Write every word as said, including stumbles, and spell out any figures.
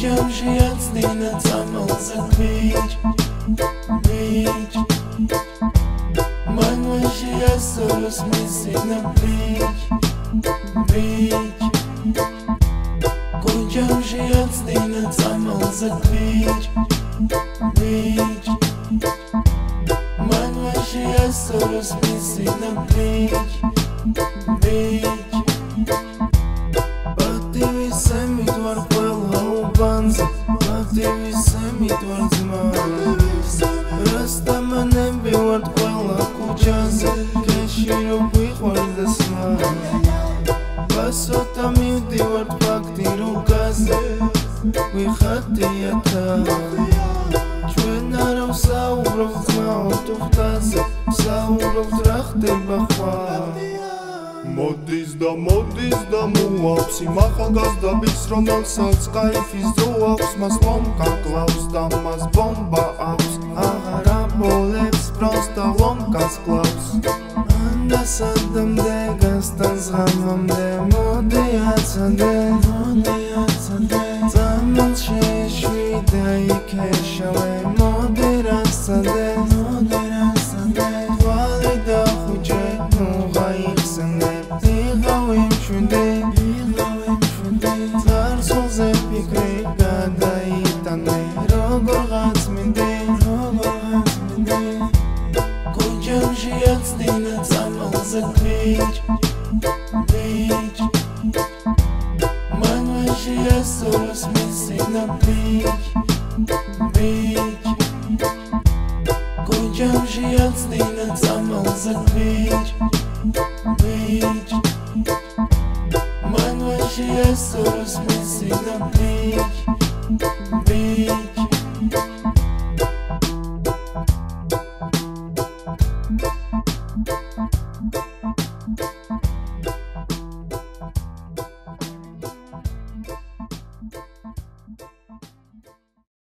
Kudziam się jacny na całą zakryć Bić Manła się jasno rozmysły na plić Bić Kudziam się jacny na całą zakryć Bić Manła się jasno rozmysły na plić Bić Pativi semi doar pela ubanza Pativi semi doar zmana Rasta manem biwart pela kuchaza Keshiru bihwar dasmana Basota miudi wart paktiru gaza Wihatiyata Chwenarav saubrov zmao tuftaza Saubrov trachte bachwa Moდის და მოდის და მოაქვს იმ ახალგაზრდების რომელსაც кайფის დრო აქვს მას ლომკა კლავს და მას ბომბა აქვს აღარ აბოლებს პროსტა ლომკას კლავს ანდასადამდე გასტანს ღამამდე მოდი აცადე მოდი აცადე წამალ შეშვი და იქეშავე მოდი რასადე მოდი რასადე თვალი და ხუჭე ნუ გაიხსენე Იღავენ ჩვენდე, იღავენ ჩვენდე Წარსულზე ფიქრი გადაიტანე Როგორღაც მინდე, როგორღაც მინდე Kudziamში jacny na całą zakryć Bić Manła się jasno rozmysły na plić Bić Kudziamshi jacny na całą zakryć Bić Manła się jasno rozmysły